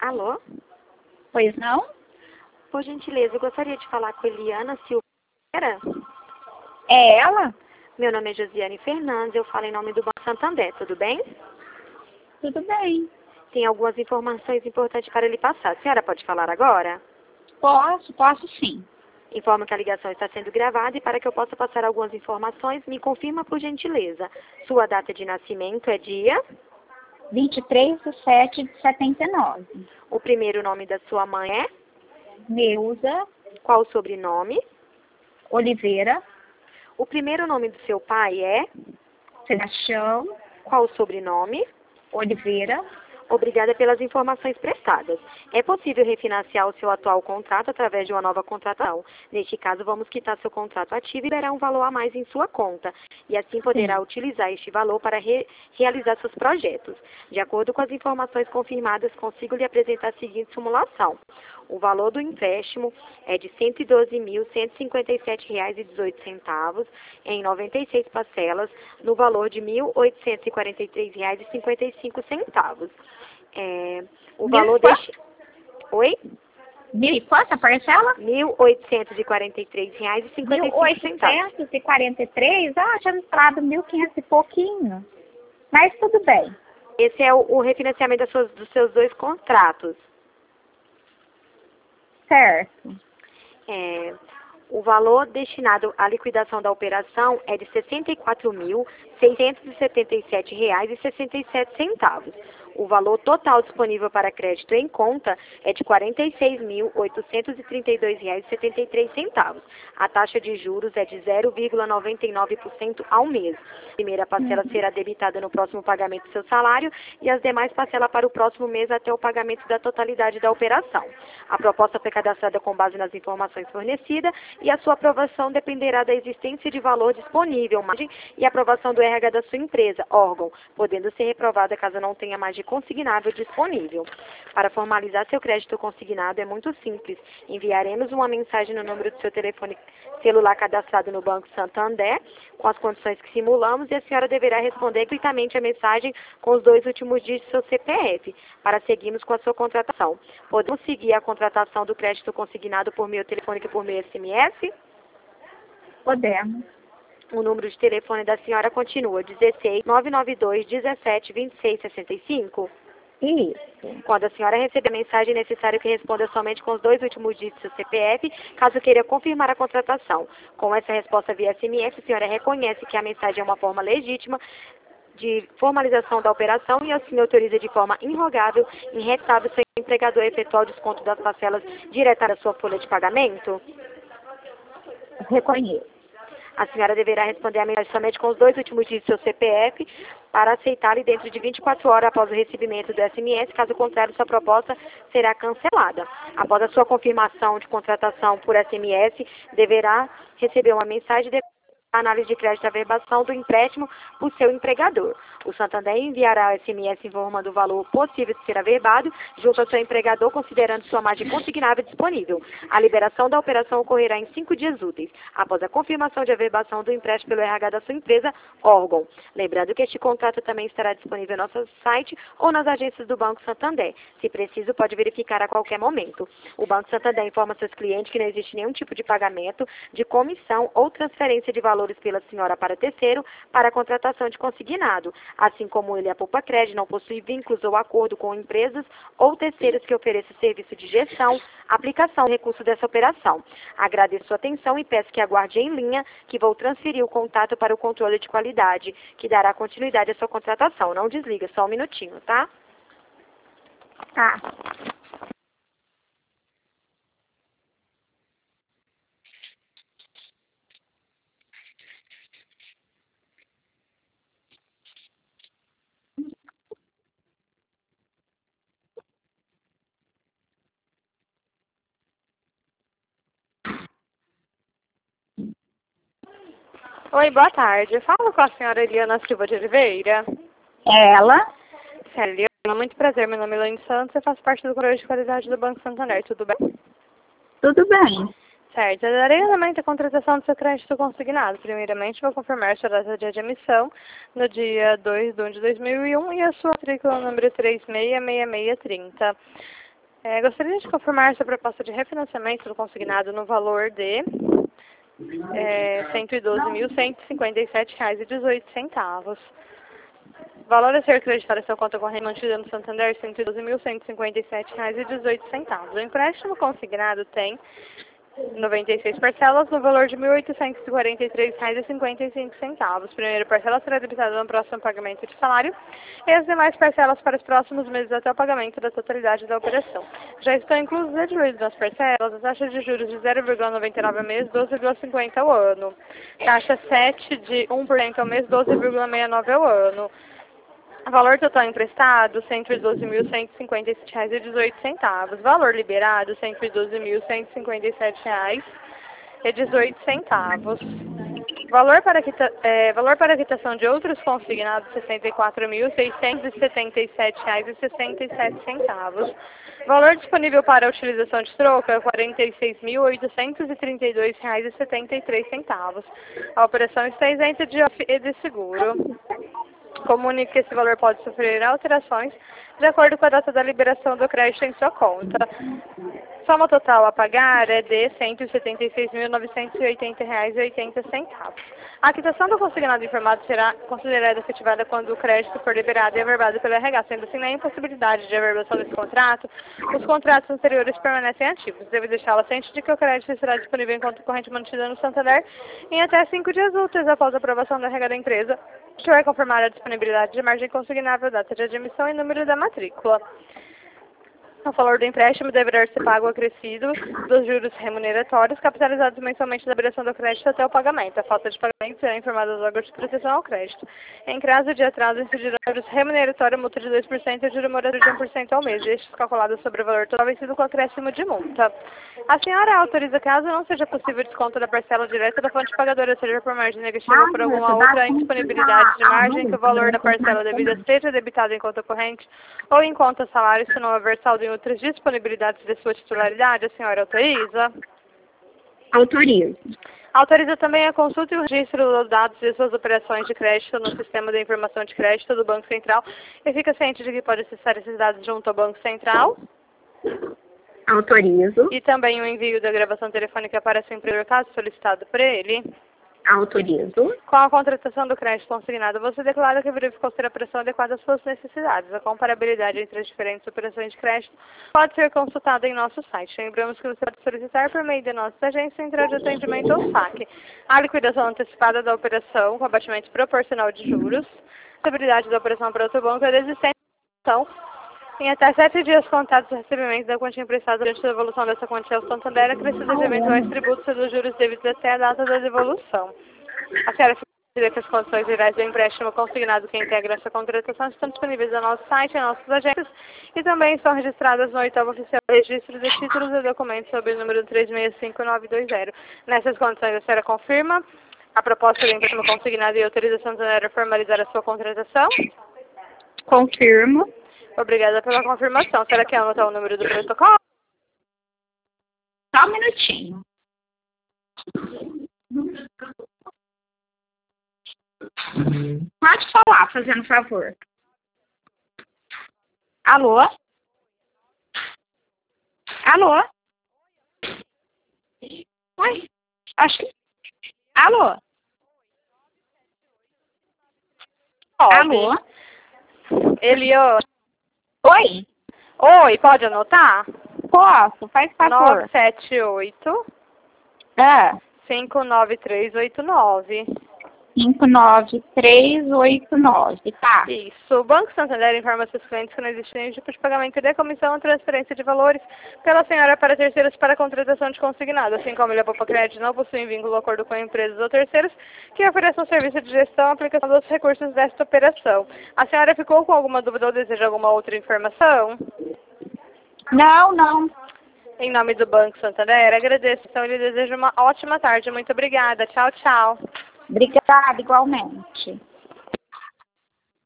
Alô? Pois não? Por gentileza, eu gostaria de falar com Eliana Silveira. É ela? Meu nome é Josiane Fernandes, eu falo em nome do Banco Santander, tudo bem? Tudo bem. Tem algumas informações importantes para lhe passar. A senhora pode falar agora? Posso sim. Informo que a ligação está sendo gravada e para que eu possa passar algumas informações, me confirma por gentileza. Sua data de nascimento é dia? 23/7/79. O primeiro nome da sua mãe é? Neuza Qual o sobrenome? Oliveira O primeiro nome do seu pai é? Sebastião Qual o sobrenome? Oliveira. Obrigada pelas informações prestadas. É possível refinanciar o seu atual contrato através de uma nova contratação. Neste caso, vamos quitar seu contrato ativo e liberar um valor a mais em sua conta. E assim poderá Sim. utilizar este valor para realizar seus projetos. De acordo com as informações confirmadas, consigo lhe apresentar a seguinte simulação. O valor do empréstimo é de R$ 112.157,18 em 96 parcelas, no valor de R$ 1.843,55. O valor deste... Oi? Mil e quanto a parcela? R$ 1.843,55. 1.843? Ah, tinha me falado 1.500 e pouquinho. Mas tudo bem. Esse é o refinanciamento dos seus dois contratos. Certo. O valor destinado à liquidação da operação é de R$ 64.677,67. O valor total disponível para crédito em conta é de R$ 46.832,73. A taxa de juros é de 0,99% ao mês. A primeira parcela será debitada no próximo pagamento do seu salário e as demais parcelas para o próximo mês até o pagamento da totalidade da operação. A proposta foi cadastrada com base nas informações fornecidas e a sua aprovação dependerá da existência de valor disponível, margem e aprovação do RH da sua empresa, órgão, podendo ser reprovada caso não tenha margem consignável disponível. Para formalizar seu crédito consignado é muito simples. Enviaremos uma mensagem no número do seu telefone celular cadastrado no Banco Santander, com as condições que simulamos, e a senhora deverá responder gratuitamente a mensagem com os 2 últimos dígitos do seu CPF, para seguirmos com a sua contratação. Podemos seguir a contratação do crédito consignado por meio telefônico e por meio SMS? Podemos. O número de telefone da senhora continua 16 992 17 26 65. Isso. Quando a senhora receber a mensagem, é necessário que responda somente com os 2 últimos dígitos do seu CPF, caso queira confirmar a contratação. Com essa resposta via SMS, a senhora reconhece que a mensagem é uma forma legítima de formalização da operação e assim autoriza de forma irrogável e irretável seu empregador a efetuar o desconto das parcelas diretas da sua folha de pagamento? Reconheço. A senhora deverá responder a mensagem somente com os 2 últimos dígitos do seu CPF para aceitá-la dentro de 24 horas após o recebimento do SMS. Caso contrário, sua proposta será cancelada. Após a sua confirmação de contratação por SMS, deverá receber uma mensagem de análise de crédito e averbação do empréstimo por seu empregador. O Santander enviará SMS informando o valor possível de ser averbado junto ao seu empregador, considerando sua margem consignável disponível. A liberação da operação ocorrerá em 5 dias úteis, após a confirmação de averbação do empréstimo pelo RH da sua empresa, órgão. Lembrando que este contrato também estará disponível no nosso site ou nas agências do Banco Santander. Se preciso, pode verificar a qualquer momento. O Banco Santander informa seus clientes que não existe nenhum tipo de pagamento, de comissão ou transferência de valores pela senhora para terceiro para a contratação de consignado, assim como ele, a Poupa Crédito, não possui vínculos ou acordo com empresas ou terceiros que ofereçam serviço de gestão, aplicação e recurso dessa operação. Agradeço sua atenção e peço que aguarde em linha, que vou transferir o contato para o controle de qualidade, que dará continuidade à sua contratação. Não desliga, só um minutinho, tá? Tá. Oi, boa tarde. Eu falo com a senhora Eliana Silva de Oliveira. Ela? Sério, Eliana, muito prazer. Meu nome é Elaine Santos, eu faço parte do controle de qualidade do Banco Santander. Tudo bem? Tudo bem. Certo. Eu darei andamento à contratação do seu crédito consignado. Primeiramente, vou confirmar sua data de admissão no dia 2 de 1 de 2001 e a sua matrícula número 366630. Gostaria de confirmar sua proposta de refinanciamento do consignado no valor de R$ 112.157,18. O valor a ser creditado em sua conta corrente mantida no Santander, R$ 112.157,18. O empréstimo consignado tem 96 parcelas no valor de R$ 1.843,55. Primeira parcela será debitada no próximo pagamento de salário e as demais parcelas para os próximos meses até o pagamento da totalidade da operação. Já estão inclusos e diluídos nas parcelas a taxa de juros de 0,99 ao mês, 12,50 ao ano. Taxa 7 de 1% ao mês, 12,69 ao ano. Valor total emprestado, R$ 112.157,18. Valor liberado, R$ 112.157,18. Valor para quitação de outros consignados, R$ 64.677,67. Valor disponível para utilização de troca, R$ 46.832,73. A operação está isenta de OFF e de seguro. Comunique que esse valor pode sofrer alterações de acordo com a data da liberação do crédito em sua conta. Soma total a pagar é de R$ 176.980,80. A quitação do consignado informado será considerada efetivada quando o crédito for liberado e averbado pelo RH, sendo assim, na impossibilidade de averbação desse contrato, os contratos anteriores permanecem ativos. Deve deixá-la ciente de que o crédito será disponível em conta corrente mantida no Santander em até 5 dias úteis após a aprovação do RH da empresa, que vai confirmar a disponibilidade de margem consignável, data de admissão e número da matrícula. O valor do empréstimo deverá ser pago acrescido dos juros remuneratórios capitalizados mensalmente da liberação do crédito até o pagamento. A falta de pagamento será informada aos órgãos de proteção ao crédito. Em caso de atraso, incidirão juros remuneratórios, multa de 2% e juro moratório de 1% ao mês, estes calculados sobre o valor total vencido com acréscimo de multa. A senhora autoriza, caso não seja possível desconto da parcela direta da fonte pagadora, seja por margem negativa ou por alguma outra indisponibilidade de margem, que o valor da parcela devida seja debitado em conta corrente ou em conta salário, se não houver saldo em outras disponibilidades de sua titularidade, a senhora autoriza? Autorizo. Autoriza também a consulta e o registro dos dados de suas operações de crédito no Sistema de Informação de Crédito do Banco Central e fica ciente de que pode acessar esses dados junto ao Banco Central? Autorizo. E também o envio da gravação telefônica para seu empregador, caso solicitado por ele? Autorizo. Com a contratação do crédito consignado, você declara que verificou ser a pressão adequada às suas necessidades. A comparabilidade entre as diferentes operações de crédito pode ser consultada em nosso site. Lembramos que você pode solicitar por meio de nossa agência central de atendimento ou SAC a liquidação antecipada da operação com abatimento proporcional de juros, a possibilidade da operação para outro banco e a desistência em até 7 dias contados do recebimento da quantia emprestada durante a devolução dessa quantia ao Santander, acrescida de eventuais tributos e dos juros devidos até a data da devolução. A senhora fica que as condições gerais do empréstimo consignado que integra essa contratação estão disponíveis no nosso site, em nossas agências, e também estão registradas no 8º Oficial de Registro de Títulos e Documentos sob o número 365920. Nessas condições, a senhora confirma a proposta do empréstimo consignado e autorização da Santander a formalizar a sua contratação? Confirmo. Obrigada pela confirmação. Será que anotar o número do protocolo? Só um minutinho. Pode falar, fazendo favor. Alô? Alô? Oi? Acho... Alô? Alô? Eliô. Oi? Oi, pode anotar? Posso, faz favor. 978 59389. 59389, tá? Isso. O Banco Santander informa seus clientes que não existe nenhum tipo de pagamento de comissão ou transferência de valores pela senhora para terceiros para contratação de consignado, assim como ele a Poupa Crédito não possui vínculo ou acordo com empresas ou terceiros que ofereçam serviço de gestão e aplicação dos recursos desta operação. A senhora ficou com alguma dúvida ou deseja alguma outra informação? Não. Em nome do Banco Santander, agradeço. Então, ele deseja uma ótima tarde. Muito obrigada. Tchau, tchau. Obrigada, igualmente.